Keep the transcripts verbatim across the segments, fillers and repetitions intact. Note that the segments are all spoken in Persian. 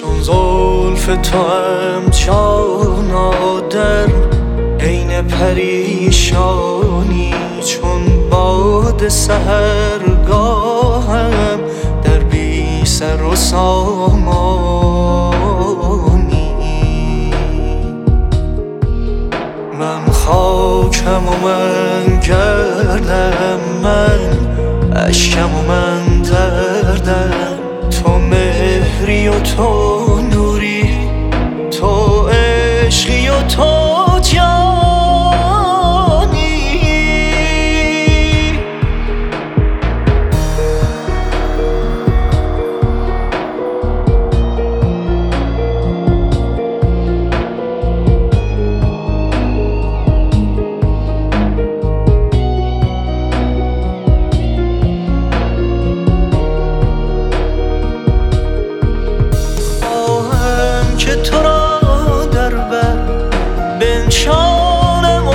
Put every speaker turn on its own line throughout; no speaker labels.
چون زلف تو هم جانا در عین پریشانی، چون باد سحرگاهم در بی سر و سامانی. من خاکم و من گردم، من اشکم و من دردم، تو مهری و تو نوری، تو عشقی و تو جانی. که تو را در بر بنشانم و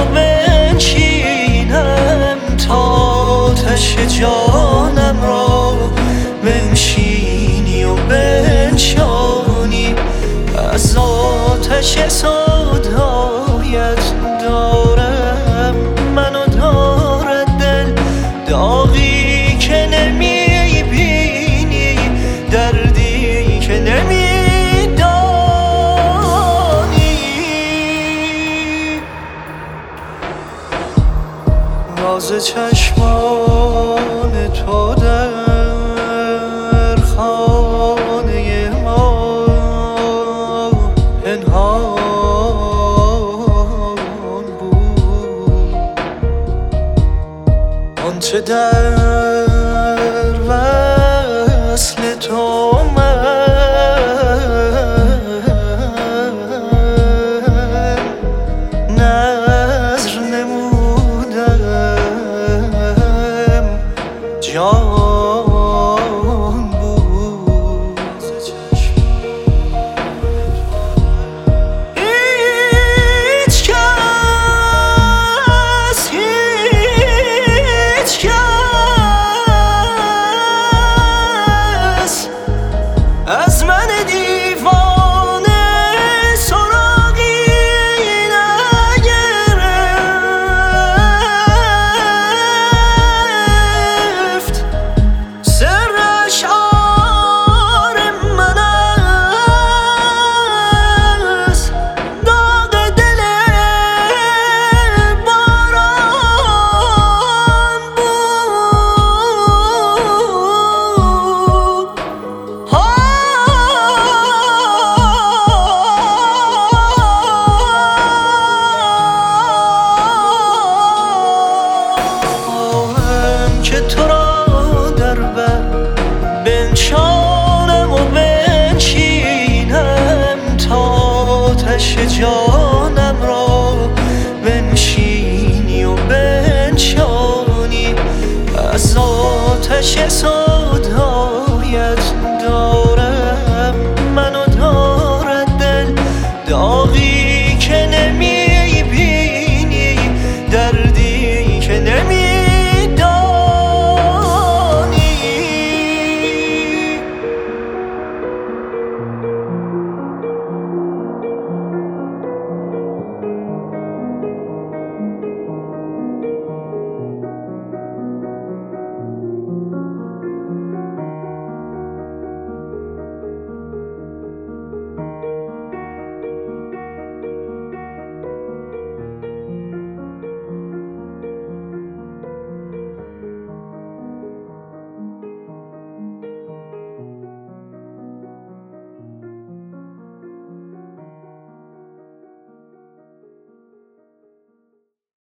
بنشینم، تا آتش جانم را بنشینی و بنشانی. از آتش سودایت دارم منو دارد دل، داغی که نمی بینی، دردی که نمی راز چشمان تو در خانه ما پنهان بود، آنچه در وصل تو من نظر نمودم جان بود. هیچ کس هیچ کس از من دیوانه سراغی نگرفت. سر اشعار من از داغ دل باران بود. خواهم که تو را در بر بنشانم و بنشینم، تا آتش جانم را بنشینی و بنشانی. از آتش